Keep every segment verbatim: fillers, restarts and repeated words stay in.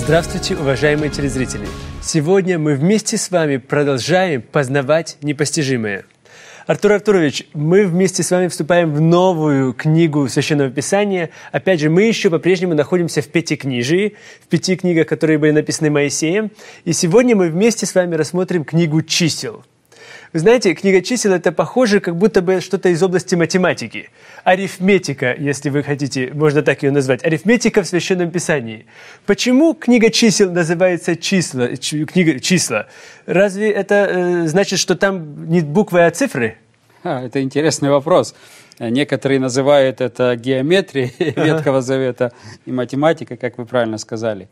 Здравствуйте, уважаемые телезрители! Сегодня мы вместе с вами продолжаем познавать непостижимое. Артур Артурович, мы вместе с вами вступаем в новую книгу Священного Писания. Опять же, мы еще по-прежнему находимся в Пятикнижии, в пяти книгах, которые были написаны Моисеем. И сегодня мы вместе с вами рассмотрим книгу чисел. Вы знаете, книга чисел – это похоже, как будто бы что-то из области математики. Арифметика, если вы хотите, можно так ее назвать. Арифметика в Священном Писании. Почему книга чисел называется числа, ч, книга числа? Разве это э, значит, что там не буквы, а цифры? А, это интересный вопрос. Некоторые называют это геометрией Ветхого Завета и математикой, как вы правильно сказали.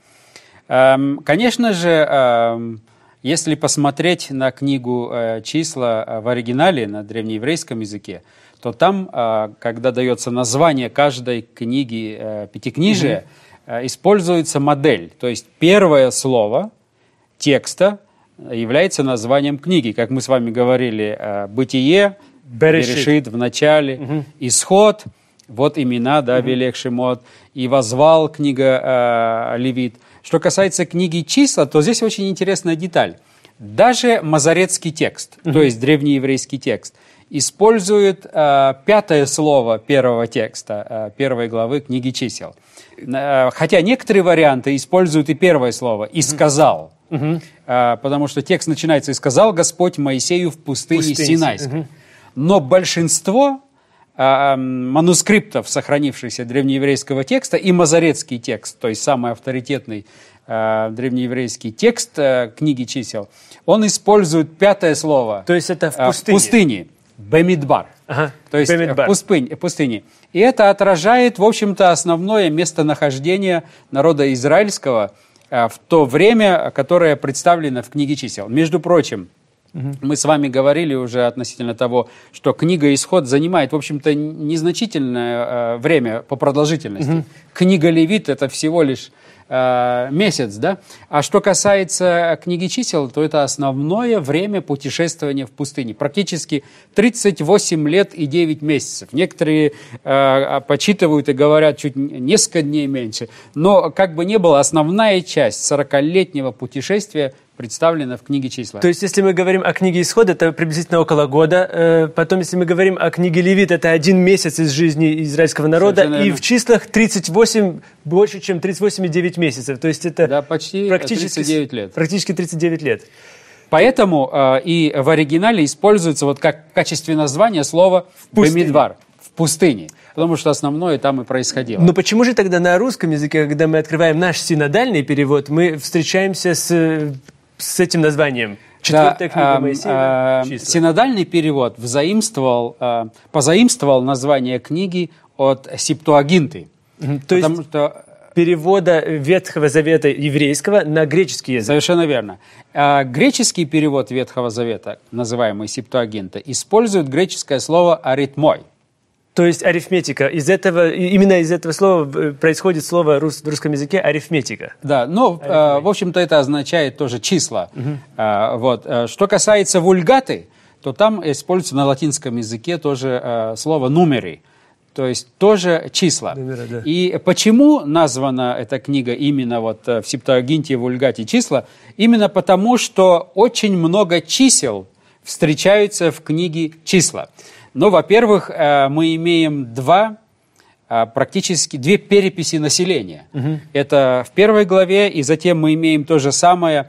Эм, конечно же, эм, если посмотреть на книгу э, «Числа» в оригинале, на древнееврейском языке, то там, э, когда дается название каждой книги э, Пятикнижия, mm-hmm. э, используется модель. То есть первое слово текста является названием книги. Как мы с вами говорили, э, «Бытие», «Берешит», «Берешит» в начале, mm-hmm. «Исход», вот имена, да, mm-hmm. «Велех Шемот», и «Возвал», книга э, «Левит». Что касается книги «Числа», то здесь очень интересная деталь. Даже мазорецкий текст, mm-hmm. то есть древнееврейский текст, использует э, пятое слово первого текста, э, первой главы книги «Чисел». Э, хотя некоторые варианты используют и первое слово «и сказал», mm-hmm. э, потому что текст начинается «и сказал Господь Моисею в пустыне, пустыне. Синайской». Mm-hmm. Но большинство э, манускриптов, сохранившихся древнееврейского текста, и мазорецкий текст, то есть самый авторитетный э, древнееврейский текст э, книги «Чисел», он использует пятое слово. То есть это в э, пустыне? В пустыне. Бемидбар. Ага, то есть Бемидбар. В пустыне, пустыне. И это отражает, в общем-то, основное местонахождение народа израильского э, в то время, которое представлено в книге «Чисел». Между прочим, Uh-huh. мы с вами говорили уже относительно того, что книга «Исход» занимает, в общем-то, незначительное э, время по продолжительности. Uh-huh. Книга «Левит» — это всего лишь э, месяц, да? А что касается книги «Чисел», то это основное время путешествования в пустыне. Практически тридцать восемь лет и девять месяцев. Некоторые э, подсчитывают и говорят чуть несколько дней меньше. Но, как бы ни было, основная часть сорокалетнего путешествия представлена в книге «Числа». То есть, если мы говорим о книге «Исход», это приблизительно около года. Потом, если мы говорим о книге «Левит», это один месяц из жизни израильского народа. И в числах тридцать восемь, больше, чем тридцать восемь и девять месяцев. То есть, это да, почти практически тридцать девять лет. Практически тридцать девять лет. Поэтому э, и в оригинале используется вот как в качестве названия слово «бемидбар» в пустыне. Потому что основное там и происходило. Но почему же тогда на русском языке, когда мы открываем наш синодальный перевод, мы встречаемся с... с этим названием? Четвертая да, книга Моисея. Э, э, синодальный перевод взаимствовал, э, позаимствовал название книги от Септуагинты. Mm-hmm. То есть что перевода Ветхого Завета еврейского на греческий язык. Совершенно верно. Э, греческий перевод Ветхого Завета, называемый Септуагинта, использует греческое слово «аритмой». То есть арифметика. Из этого, именно из этого слова происходит слово в русском языке арифметика. Да, но, э, в общем-то, это означает тоже числа. Угу. Э, вот. Что касается вульгаты, то там используется на латинском языке тоже э, слово «нумери», то есть тоже числа. Номера, да. И почему названа эта книга именно вот в Септуагинте и Вульгате «Числа»? Именно потому, что очень много чисел встречаются в книге «Числа». Ну, во-первых, мы имеем два, практически две переписи населения. Uh-huh. Это в первой главе, и затем мы имеем то же самое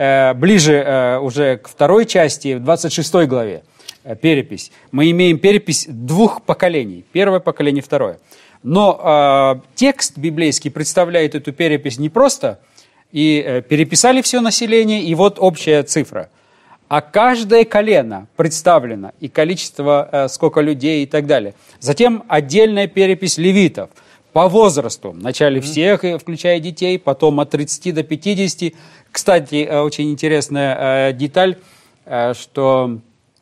ближе уже к второй части, в двадцать шестой главе перепись. Мы имеем перепись двух поколений, первое поколение, второе. Но текст библейский представляет эту перепись не просто, и переписали все население, и вот общая цифра. А каждое колено представлено, и количество, э, сколько людей и так далее. Затем отдельная перепись левитов по возрасту. Вначале всех, включая детей, потом от тридцати до пятидесяти. Кстати, э, очень интересная э, деталь, э, что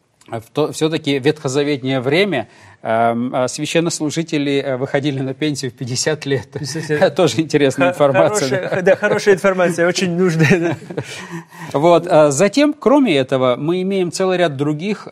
в все-таки в ветхозаветнее время э, священнослужители выходили на пенсию в пятьдесят лет. Тоже интересная информация. Да, хорошая информация, очень нужная. Вот. Затем, кроме этого, мы имеем целый ряд других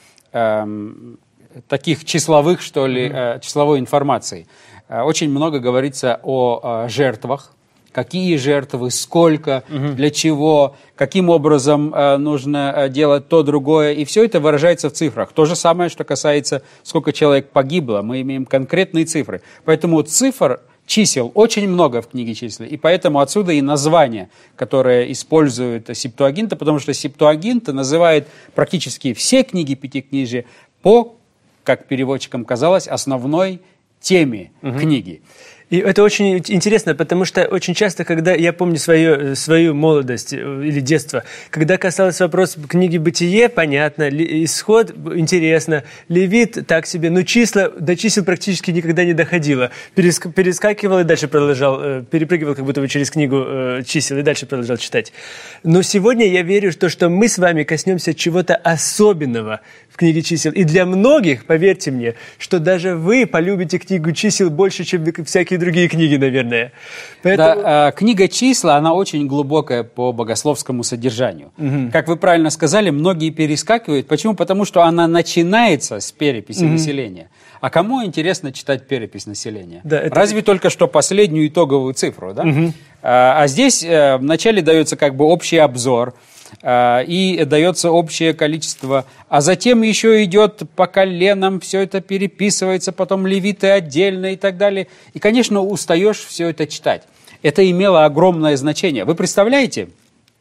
таких числовых, что ли, числовой информации. Очень много говорится о жертвах, какие жертвы, сколько, Мгм. для чего, каким образом э, нужно э, делать то, другое. И все это выражается в цифрах. То же самое, что касается, сколько человек погибло. Мы имеем конкретные цифры. Поэтому цифр, чисел очень много в книге чисел. И поэтому отсюда и название, которое использует Септуагинта, потому что Септуагинта называет практически все книги Пятикнижия по, как переводчикам казалось, основной теме Мгм. книги. И это очень интересно, потому что очень часто, когда я помню свою, свою молодость э, или детство, когда касался вопрос книги «Бытие», понятно, ли- исход интересно, Левит так себе, но числа, до чисел практически никогда не доходило. Переск- перескакивал и дальше продолжал, э, перепрыгивал как будто бы через книгу э, чисел и дальше продолжал читать. Но сегодня я верю, что, что мы с вами коснемся чего-то особенного в книге чисел. И для многих, поверьте мне, что даже вы полюбите книгу чисел больше, чем всякие другие книги, наверное. Поэтому... Да, э, книга «Числа», она очень глубокая по богословскому содержанию. Мгм. Как вы правильно сказали, многие перескакивают. Почему? Потому что она начинается с переписи Мгм. населения. А кому интересно читать перепись населения? Да, это- Разве только что последнюю итоговую цифру, да? Мгм. А, а здесь э, вначале дается как бы общий обзор, э, и дается общее количество, а затем еще идет по коленам, все это переписывается, потом левиты отдельно и так далее. И, конечно, устаешь все это читать. Это имело огромное значение. Вы представляете,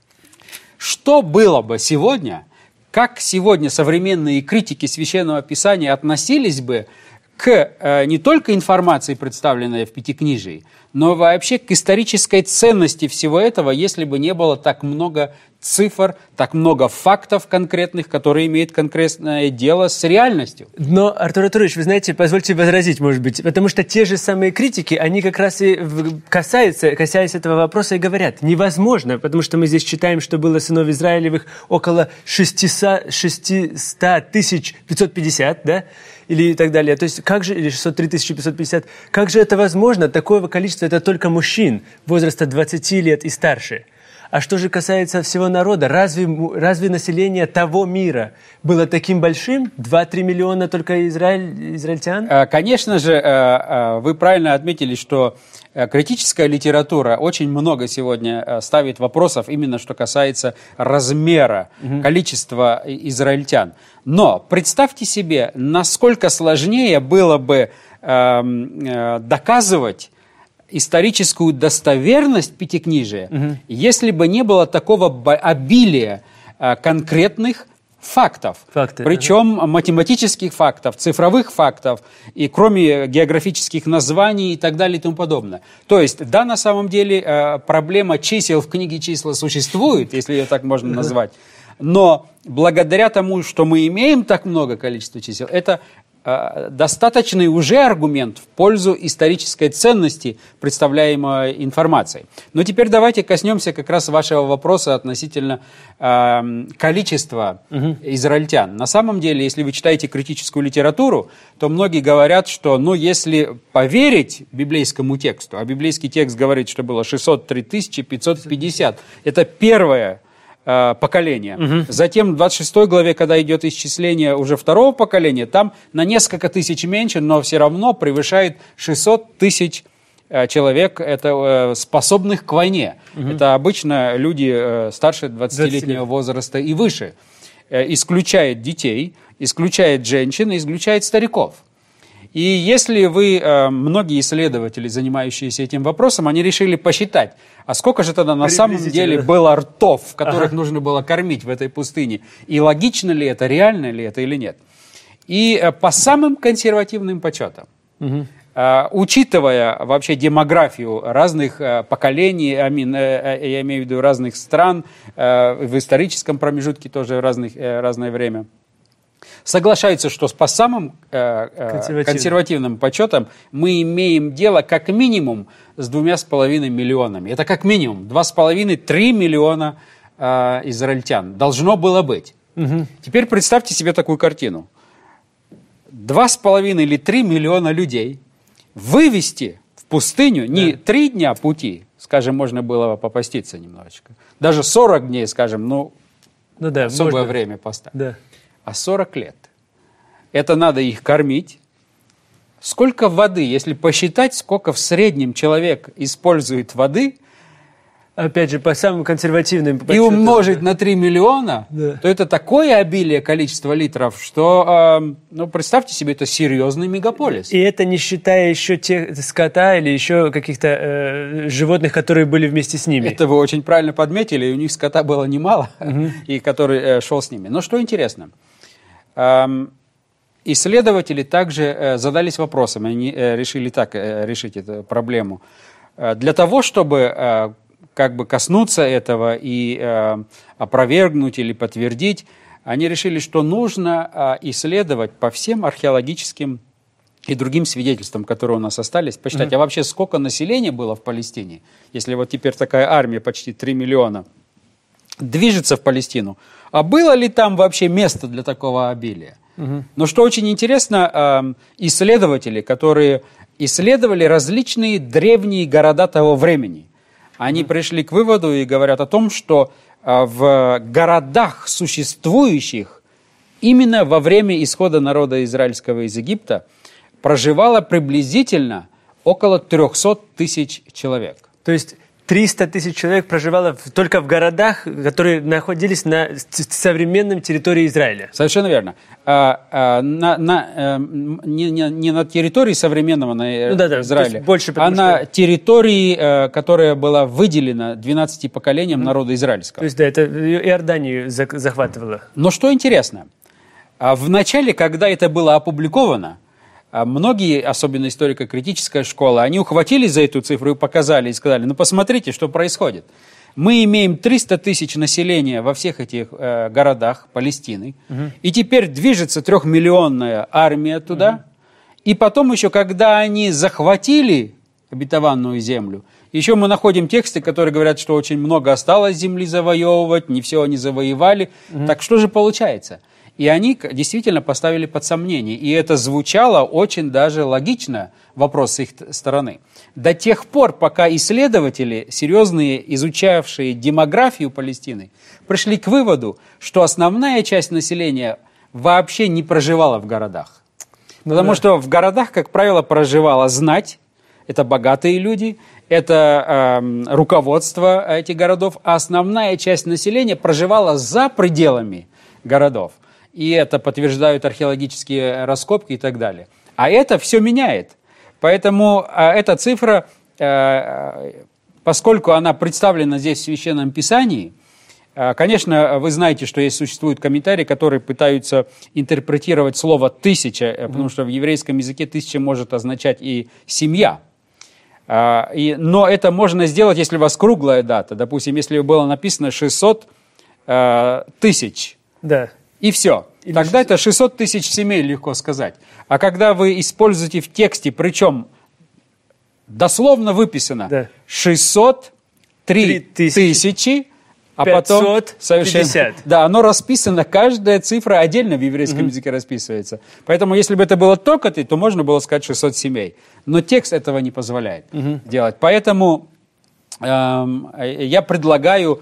что было бы сегодня, как сегодня современные критики Священного Писания относились бы к э, не только информации, представленной в Пятикнижии, но вообще к исторической ценности всего этого, если бы не было так много цифр, так много фактов конкретных, которые имеют конкретное дело с реальностью. Но, Артур Артурович, вы знаете, позвольте возразить, может быть, потому что те же самые критики, они как раз и в- касаются, касаясь этого вопроса, и говорят, невозможно, потому что мы здесь читаем, что было сынов Израилевых около шестьсот тысяч пятьсот пятьдесят, да, или и так далее. То есть, как же, или шестьсот три тысячи пятьсот пятьдесят, как же это возможно? Такого количества, это только мужчин возраста двадцати лет и старше. А что же касается всего народа, разве, му- разве население того мира было таким большим? два-три миллиона только израиль, израильтян? Э, Конечно же, э, э, вы правильно отметили, что э, критическая литература очень много сегодня э, ставит вопросов, именно что касается размера, количества и- израильтян. Но представьте себе, насколько сложнее было бы эм, э, доказывать историческую достоверность Пятикнижия, если бы не было такого бо- обилия э, конкретных фактов. Факты, Причем математических фактов, цифровых фактов, и кроме географических названий и так далее и тому подобное. То есть, да, на самом деле э, проблема чисел в книге «Числа» существует, если ее так можно назвать, но благодаря тому, что мы имеем так много количества чисел, это э, достаточный уже аргумент в пользу исторической ценности представляемой информации. Но теперь давайте коснемся как раз вашего вопроса относительно э, количества израильтян. На самом деле, если вы читаете критическую литературу, то многие говорят, что, ну, если поверить библейскому тексту, а библейский текст говорит, что было шестьсот три тысячи пятьсот пятьдесят, это первое э, поколение. Затем в двадцать шестой главе, когда идет исчисление уже второго поколения, там на несколько тысяч меньше, но все равно превышает шестьсот тысяч э, человек, это э, способных к войне. Это обычно люди э, старше двадцатилетнего возраста и выше. Э, исключает детей, исключает женщин, исключает стариков. И если вы, э, многие исследователи, занимающиеся этим вопросом, они решили посчитать, а сколько же тогда на самом Приблизительно, деле да. было ртов, которых Ага. нужно было кормить в этой пустыне, и логично ли это, реально ли это или нет. И э, по самым консервативным подсчетам, э, учитывая вообще демографию разных э, поколений, I mean, э, э, я имею в виду разных стран, э, в историческом промежутке тоже в разных, э, разное время, соглашаются, что по самым э, э, Консервативным. консервативным подсчетам мы имеем дело как минимум с двумя с половиной миллионами. Это как минимум два с половиной-три миллиона э, израильтян. Должно было быть. Теперь представьте себе такую картину. Два с половиной или три миллиона людей вывести в пустыню не три дня пути, скажем, можно было попаститься немножечко, даже сорок дней, скажем, ну, Ну да, особое можно. время поста. Да. А сорок лет. Это надо их кормить. Сколько воды, если посчитать, сколько в среднем человек использует воды, опять же, по самым консервативным... и умножить на три миллиона, да. то это такое обилие количества литров, что, э, ну, представьте себе, это серьезный мегаполис. И это не считая еще тех скота или еще каких-то э, животных, которые были вместе с ними. Это вы очень правильно подметили, и у них скота было немало, угу. и который э, шел с ними. Но что интересно, э, исследователи также э, задались вопросом, они э, решили так э, решить эту проблему. Э, для того, чтобы... Э, как бы коснуться этого и э, опровергнуть или подтвердить, они решили, что нужно э, исследовать по всем археологическим и другим свидетельствам, которые у нас остались, посчитать, mm-hmm. а вообще сколько населения было в Палестине, если вот теперь такая армия, почти три миллиона, движется в Палестину, а было ли там вообще место для такого обилия? Mm-hmm. Но что очень интересно, э, исследователи, которые исследовали различные древние города того времени, они пришли к выводу и говорят о том, что в городах, существующих именно во время исхода народа израильского из Египта, проживало приблизительно около трехсот тысяч человек. То есть триста тысяч человек проживало в, только в городах, которые находились на современной территории Израиля. Совершенно верно. А, а, на, на, а, не, не, не на территории современного на, ну, да, да, Израиля, больше, а что... на территории, а, которая была выделена двенадцати поколениям mm-hmm. народа израильского. То есть, да, это Иорданию захватывало. Но что интересно, в начале, когда это было опубликовано, многие, особенно историко-критическая школа, они ухватились за эту цифру и показали, и сказали, ну посмотрите, что происходит. Мы имеем триста тысяч населения во всех этих э, городах Палестины, угу. и теперь движется трехмиллионная армия туда, угу. и потом еще, когда они захватили обетованную землю, еще мы находим тексты, которые говорят, что очень много осталось земли завоевывать, не все они завоевали. Угу. Так что же получается? И они действительно поставили под сомнение. И это звучало очень даже логично, вопрос с их стороны. До тех пор, пока исследователи, серьезные, изучавшие демографию Палестины, пришли к выводу, что основная часть населения вообще не проживала в городах. Ну, Потому да. что в городах, как правило, проживала знать, это богатые люди, это э, руководство этих городов, а основная часть населения проживала за пределами городов. И это подтверждают археологические раскопки и так далее. А это все меняет. Поэтому а, эта цифра, а, поскольку она представлена здесь в Священном Писании, а, конечно, вы знаете, что есть, существуют комментарии, которые пытаются интерпретировать слово «тысяча», mm-hmm. потому что в еврейском языке «тысяча» может означать и «семья». А, и, но это можно сделать, если у вас круглая дата. Допустим, если было написано шестьсот а, тысяч. Да. И все. Или Тогда шестьсот... это шестьсот тысяч семей, легко сказать. А когда вы используете в тексте, причем дословно выписано да. шестьсот три тысячи, а потом совершенно... Да, оно расписано, каждая цифра отдельно в еврейском угу. языке расписывается. Поэтому, если бы это было только ты, то можно было сказать шестьсот семей. Но текст этого не позволяет угу. делать. Поэтому эм, я предлагаю...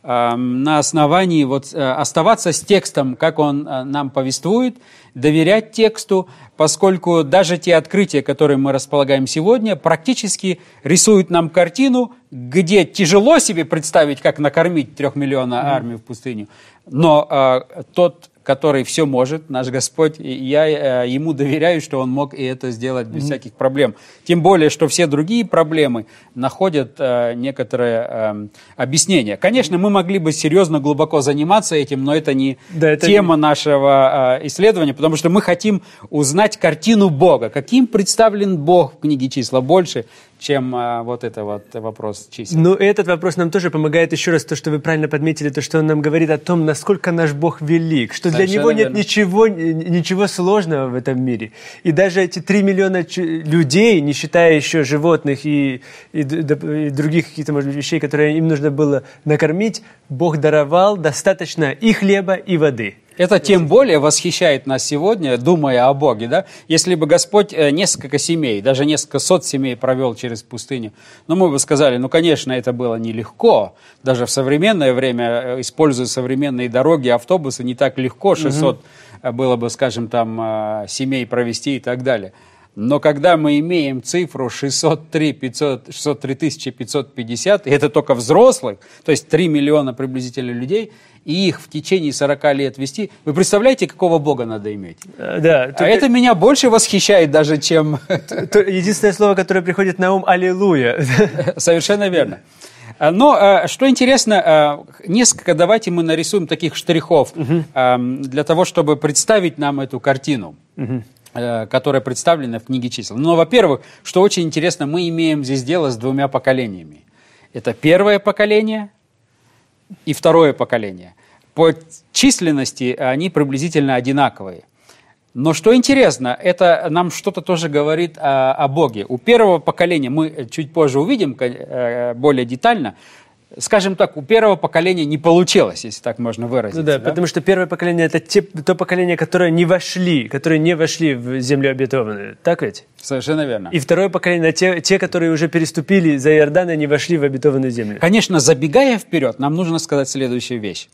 на основании вот, оставаться с текстом, как он нам повествует, доверять тексту, поскольку даже те открытия, которые мы располагаем сегодня, практически рисуют нам картину, где тяжело себе представить, как накормить трехмиллионную mm-hmm. армию в пустыню, но э, тот, который все может, наш Господь, я Ему доверяю, что Он мог и это сделать без mm-hmm. всяких проблем. Тем более, что все другие проблемы находят э, некоторое э, объяснение. Конечно, мы могли бы серьезно, глубоко заниматься этим, но это не да, это тема не... нашего э, исследования, потому что мы хотим узнать картину Бога. Каким представлен Бог в книге «Числа» больше, чем а, вот это вот вопрос чисел. Ну, этот вопрос нам тоже помогает еще раз, то, что вы правильно подметили, то, что он нам говорит о том, насколько наш Бог велик, что Совершенно для Него нет ничего, ничего сложного в этом мире. И даже эти три миллиона людей, не считая еще животных и, и, и других каких-то, может быть, вещей, которые им нужно было накормить, Бог даровал достаточно и хлеба, и воды. Это тем более восхищает нас сегодня, думая о Боге, да? Если бы Господь несколько семей, даже несколько сот семей провел через пустыню, ну, мы бы сказали, ну, конечно, это было нелегко. Даже в современное время, используя современные дороги, автобусы, не так легко шестьсот угу. было бы, скажем, там, семей провести и так далее. Но когда мы имеем цифру шестьсот три тысячи пятьсот пятьдесят, и это только взрослых, то есть три миллиона приблизительно людей, и их в течение сорока лет вести, вы представляете, какого Бога надо иметь? Да, а это меня больше восхищает даже, чем... Единственное слово, которое приходит на ум – аллилуйя. Совершенно верно. Но, что интересно, несколько давайте мы нарисуем таких штрихов uh-huh. для того, чтобы представить нам эту картину, uh-huh. которая представлена в книге чисел. Но, во-первых, что очень интересно, мы имеем здесь дело с двумя поколениями. Это первое поколение и второе поколение. По численности они приблизительно одинаковые. Но что интересно, это нам что-то тоже говорит о, о Боге. У первого поколения, мы чуть позже увидим более детально, скажем так, у первого поколения не получилось, если так можно выразиться. Ну да, да? потому что первое поколение – это те, то поколение, которое не вошли, которые не вошли в землю обетованную. Так ведь? Совершенно верно. И второе поколение – те, те, которые уже переступили за Иордан и не вошли в обетованную землю. Конечно, забегая вперед, нам нужно сказать следующую вещь.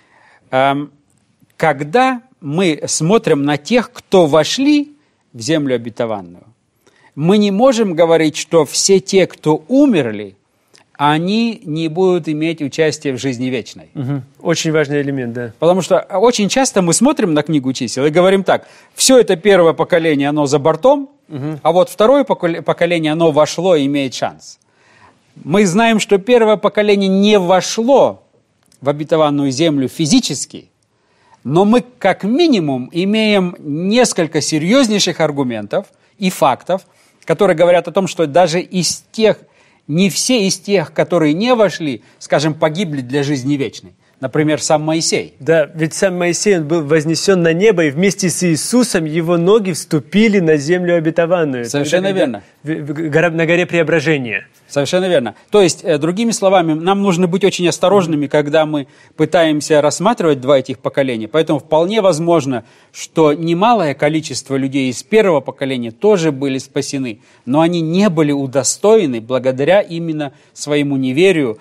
Когда мы смотрим на тех, кто вошли в землю обетованную, мы не можем говорить, что все те, кто умерли, они не будут иметь участие в жизни вечной. Угу. Очень важный элемент, да. Потому что очень часто мы смотрим на книгу чисел и говорим так: все это первое поколение, оно за бортом, угу. а вот второе поколение, оно вошло и имеет шанс. Мы знаем, что первое поколение не вошло в обетованную землю физически, но мы как минимум имеем несколько серьезнейших аргументов и фактов, которые говорят о том, что даже из тех, не все из тех, которые не вошли, скажем, погибли для жизни вечной. Например, сам Моисей. Да, ведь сам Моисей, он был вознесен на небо, и вместе с Иисусом его ноги вступили на землю обетованную. Совершенно верно. На горе Преображения. Совершенно верно. То есть, другими словами, нам нужно быть очень осторожными, когда мы пытаемся рассматривать два этих поколения. Поэтому вполне возможно, что немалое количество людей из первого поколения тоже были спасены, но они не были удостоены, благодаря именно своему неверию,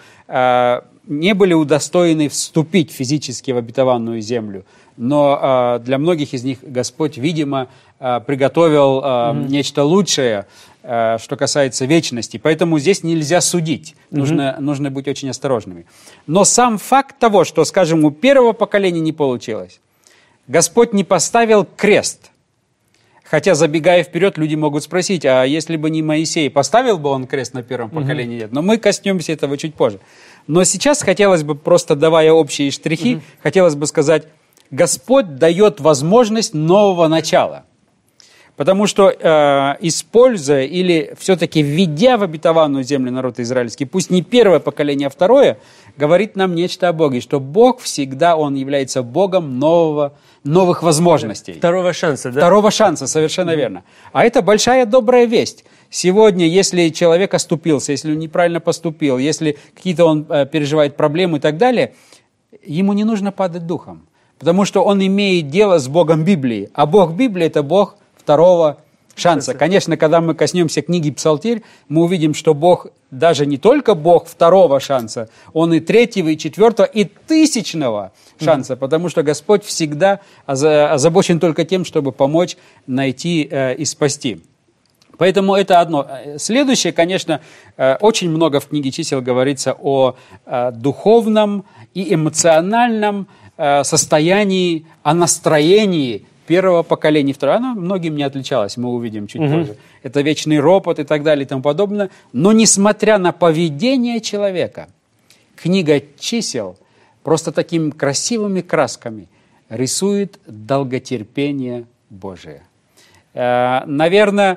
не были удостоены вступить физически в обетованную землю. Но для многих из них Господь, видимо, приготовил mm-hmm. нечто лучшее, что касается вечности. Поэтому здесь нельзя судить. Нужно, mm-hmm. нужно быть очень осторожными. Но сам факт того, что, скажем, у первого поколения не получилось, Господь не поставил крест. Хотя, забегая вперед, люди могут спросить, а если бы не Моисей, поставил бы он крест на первом mm-hmm. поколении? Нет. Но мы коснемся этого чуть позже. Но сейчас хотелось бы, просто давая общие штрихи, mm-hmm. хотелось бы сказать, Господь дает возможность нового начала. Потому что, э, используя или все-таки введя в обетованную землю народ израильский, пусть не первое поколение, а второе, говорит нам нечто о Боге, что Бог всегда, Он является Богом нового, новых возможностей. Второго шанса, да? Второго шанса, совершенно mm-hmm. верно. А это большая добрая весть. Сегодня, если человек оступился, если он неправильно поступил, если какие-то он э, переживает проблемы и так далее, ему не нужно падать духом. Потому что он имеет дело с Богом Библии. А Бог Библии – это Бог второго шанса. Конечно, когда мы коснемся книги Псалтирь, мы увидим, что Бог даже не только Бог второго шанса, Он и третьего, и четвертого, и тысячного шанса, mm-hmm. потому что Господь всегда озабочен только тем, чтобы помочь найти э, и спасти. Поэтому это одно. Следующее, конечно, э, очень много в книге чисел говорится о э, духовном и эмоциональном э, состоянии, о настроении первого поколения, второго, оно многим не отличалось, мы увидим чуть mm-hmm. позже. Это вечный ропот и так далее и тому подобное. Но несмотря на поведение человека, книга чисел просто такими красивыми красками рисует долготерпение Божие. Наверное,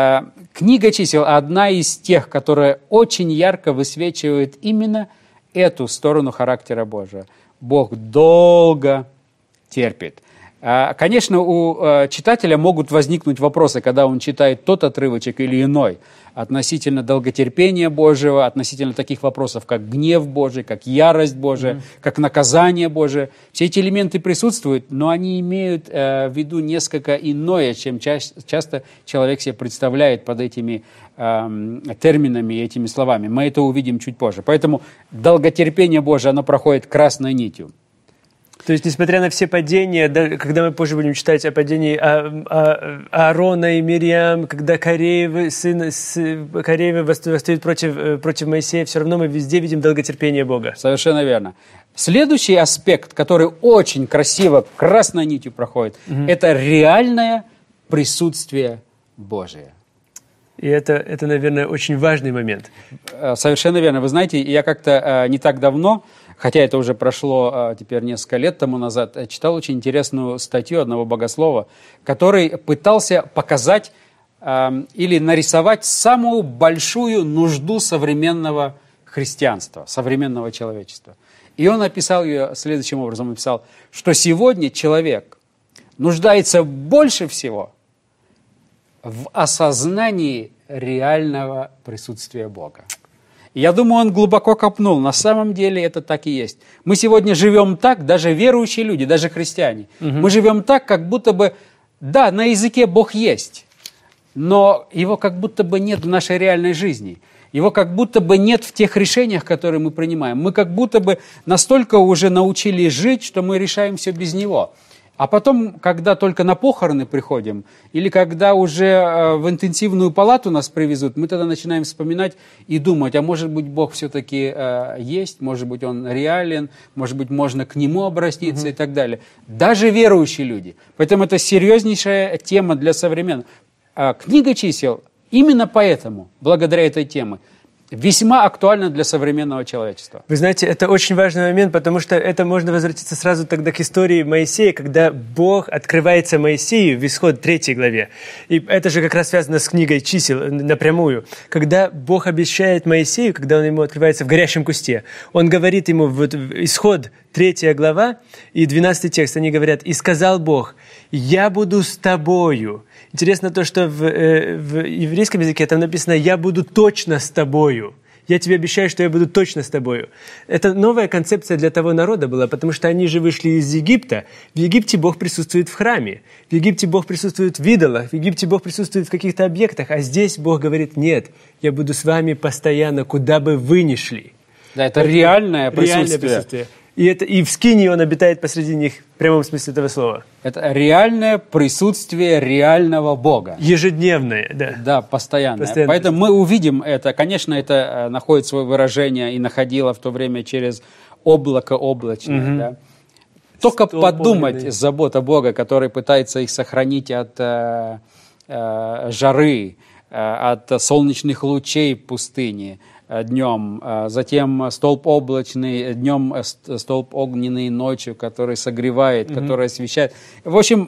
книга чисел одна из тех, которая очень ярко высвечивает именно эту сторону характера Божия. Бог долго терпит. Конечно, у читателя могут возникнуть вопросы, когда он читает тот отрывочек или иной, относительно долготерпения Божьего, относительно таких вопросов, как гнев Божий, как ярость Божия, mm-hmm. как наказание Божие. Все эти элементы присутствуют, но они имеют э, в виду несколько иное, чем ча- часто человек себе представляет под этими э, терминами и этими словами. Мы это увидим чуть позже. Поэтому долготерпение Божие, оно проходит красной нитью. То есть, несмотря на все падения, да, когда мы позже будем читать о падении а, а, Аарона и Мирьям, когда Кореевы, сын с, Кореевы восстают против, против Моисея, все равно мы везде видим долготерпение Бога. Совершенно верно. Следующий аспект, который очень красиво красной нитью проходит, угу. это реальное присутствие Божие. И это, это, наверное, очень важный момент. Совершенно верно. Вы знаете, я как-то не так давно, хотя это уже прошло теперь несколько лет тому назад, читал очень интересную статью одного богослова, который пытался показать э, или нарисовать самую большую нужду современного христианства, современного человечества. И он описал ее следующим образом. Он написал, что сегодня человек нуждается больше всего в осознании реального присутствия Бога. И я думаю, он глубоко копнул. На самом деле это так и есть. Мы сегодня живем так, даже верующие люди, даже христиане. Угу. Мы живем так, как будто бы, да, на языке Бог есть, но его как будто бы нет в нашей реальной жизни. Его как будто бы нет в тех решениях, которые мы принимаем. Мы как будто бы настолько уже научились жить, что мы решаем все без него. А потом, когда только на похороны приходим, или когда уже в интенсивную палату нас привезут, мы тогда начинаем вспоминать и думать, а может быть, Бог все-таки э, есть, может быть, Он реален, может быть, можно к Нему обратиться mm-hmm. и так далее. Даже верующие люди. Поэтому это серьезнейшая тема для современных. А книга чисел именно поэтому, благодаря этой теме, весьма актуально для современного человечества. Вы знаете, это очень важный момент, потому что это можно возвратиться сразу тогда к истории Моисея, когда Бог открывается Моисею в Исход третьей главе. И это же как раз связано с книгой чисел напрямую. Когда Бог обещает Моисею, когда он ему открывается в горящем кусте, он говорит ему, вот Исход третья глава и двенадцатый текст, они говорят, «И сказал Бог, я буду с тобою». Интересно то, что в, э, в еврейском языке там написано «я буду точно с тобою». Я тебе обещаю, что я буду точно с тобою. Это новая концепция для того народа была, потому что они же вышли из Египта. В Египте Бог присутствует в храме. В Египте Бог присутствует в идолах. В Египте Бог присутствует в каких-то объектах. А здесь Бог говорит, нет, я буду с вами постоянно, куда бы вы ни шли. Да, это реальное присутствие. Реальное присутствие. И, это, и в Скинии он обитает посреди них, в прямом смысле этого слова. Это реальное присутствие реального Бога. Ежедневное, да. Да, постоянное. Постоянно. Поэтому мы увидим это. Конечно, это находит свое выражение и находило в то время через облако облачное. Угу. Да. Только Стол подумать, огненный. Забота Бога, который пытается их сохранить от э, э, жары, э, от солнечных лучей пустыни днем, затем столб облачный, днем столб огненный ночью, который согревает, mm-hmm. который освещает. В общем,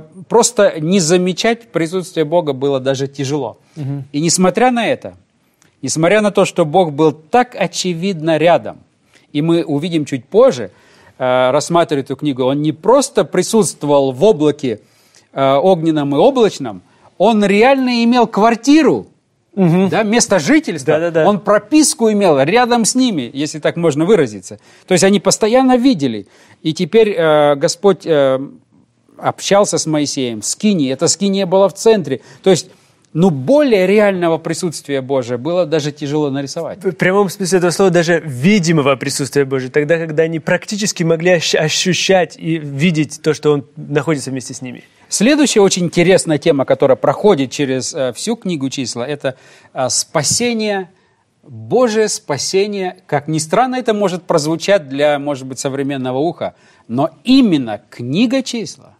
просто не замечать присутствие Бога было даже тяжело. Mm-hmm. И несмотря на это, несмотря на то, что Бог был так очевидно рядом, и мы увидим чуть позже, рассматривая эту книгу, Он не просто присутствовал в облаке огненном и облачном, Он реально имел квартиру, Угу. Да, место жительства, да, да, да. Он прописку имел рядом с ними, если так можно выразиться. То есть они постоянно видели. И теперь э, Господь э, общался с Моисеем, скинии, эта скиния была в центре. То есть, ну, более реального присутствия Божия было даже тяжело нарисовать. В прямом смысле этого слова даже видимого присутствия Божия, тогда, когда они практически могли ощущать и видеть то, что Он находится вместе с ними. Следующая очень интересная тема, которая проходит через э, всю книгу числа, это э, спасение, Божие спасение. Как ни странно это может прозвучать для, может быть, современного уха, но именно книга числа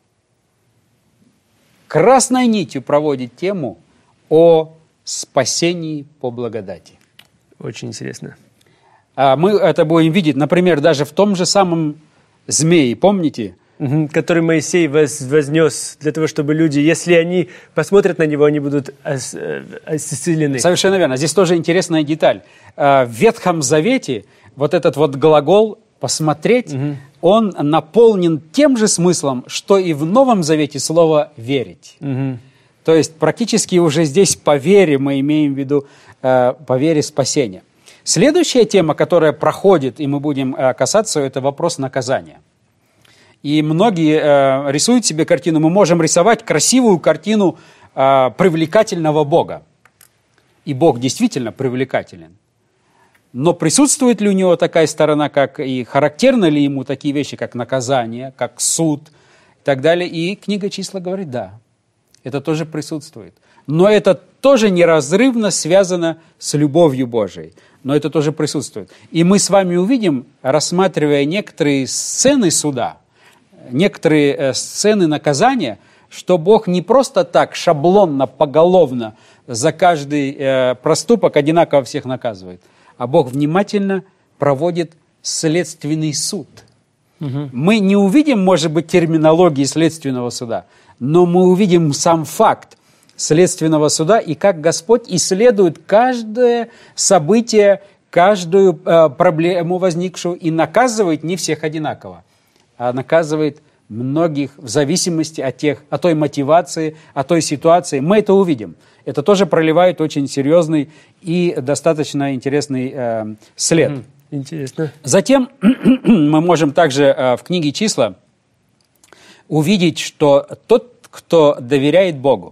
красной нитью проводит тему о спасении по благодати. Очень интересно. А мы это будем видеть, например, даже в том же самом змее, помните? Угу, который Моисей воз, вознес для того, чтобы люди, если они посмотрят на него, они будут ос, исцелены. Совершенно верно. Здесь тоже интересная деталь. В Ветхом Завете вот этот вот глагол «посмотреть», угу. он наполнен тем же смыслом, что и в Новом Завете слово «верить». Угу. То есть практически уже здесь по вере мы имеем в виду по вере спасения. Следующая тема, которая проходит, и мы будем касаться, это вопрос наказания. И многие э, рисуют себе картину. Мы можем рисовать красивую картину э, привлекательного Бога. И Бог действительно привлекателен. Но присутствует ли у него такая сторона, как и характерны ли ему такие вещи, как наказание, как суд и так далее? И книга Числа говорит, да, это тоже присутствует. Но это тоже неразрывно связано с любовью Божией. Но это тоже присутствует. И мы с вами увидим, рассматривая некоторые сцены суда, некоторые э, сцены наказания, что Бог не просто так шаблонно, поголовно за каждый э, проступок одинаково всех наказывает, а Бог внимательно проводит следственный суд. Угу. Мы не увидим, может быть, терминологии следственного суда, но мы увидим сам факт следственного суда и как Господь исследует каждое событие, каждую э, проблему возникшую и наказывает не всех одинаково, а наказывает многих в зависимости от, тех, от той мотивации, от той ситуации. Мы это увидим. Это тоже проливает очень серьезный и достаточно интересный э, след. Mm, интересно. Затем мы можем также э, в книге «Числа» увидеть, что тот, кто доверяет Богу,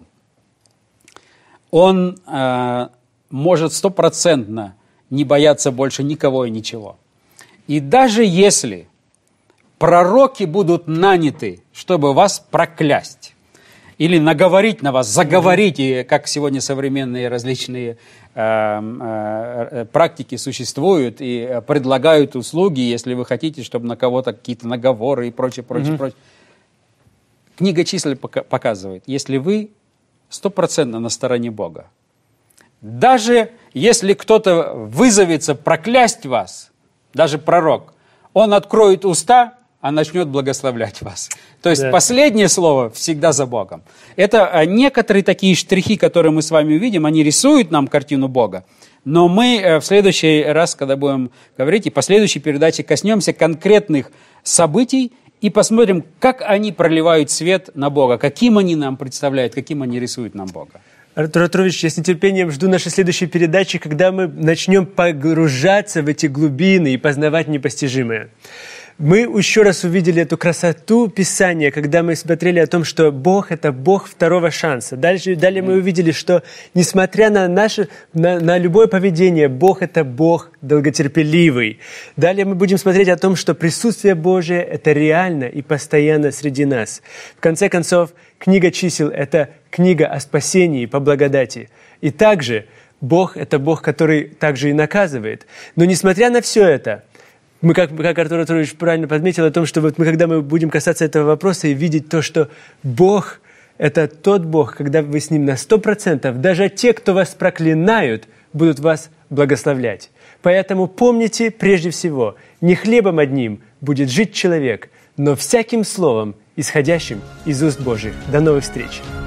он э, может стопроцентно не бояться больше никого и ничего. И даже если пророки будут наняты, чтобы вас проклясть, или наговорить на вас, заговорить, и как сегодня современные различные э, э, практики существуют и предлагают услуги, если вы хотите, чтобы на кого-то какие-то наговоры и прочее, прочее, mm-hmm. прочее. Книга Чисел показывает, если вы стопроцентно на стороне Бога, даже если кто-то вызовется проклясть вас, даже пророк, он откроет уста, а начнет благословлять вас. То есть да. Последнее слово всегда за Богом. Это некоторые такие штрихи, которые мы с вами увидим, они рисуют нам картину Бога. Но мы в следующий раз, когда будем говорить, и по следующей передаче коснемся конкретных событий и посмотрим, как они проливают свет на Бога, каким они нам представляют, каким они рисуют нам Бога. Артур Артурович, я с нетерпением жду нашей следующей передачи, когда мы начнем погружаться в эти глубины и познавать непостижимое. Мы еще раз увидели эту красоту Писания, когда мы смотрели о том, что Бог – это Бог второго шанса. Дальше, далее мы увидели, что несмотря на, наше, на, на любое поведение, Бог – это Бог долготерпеливый. Далее мы будем смотреть о том, что присутствие Божие – это реально и постоянно среди нас. В конце концов, книга Чисел – это книга о спасении по благодати. И также Бог – это Бог, который также и наказывает. Но несмотря на все это, мы, как, как Артур Артурович правильно подметил, о том, что вот мы, когда мы будем касаться этого вопроса и видеть то, что Бог – это тот Бог, когда вы с Ним на сто процентов, даже те, кто вас проклинают, будут вас благословлять. Поэтому помните прежде всего, не хлебом одним будет жить человек, но всяким словом, исходящим из уст Божьих. До новых встреч!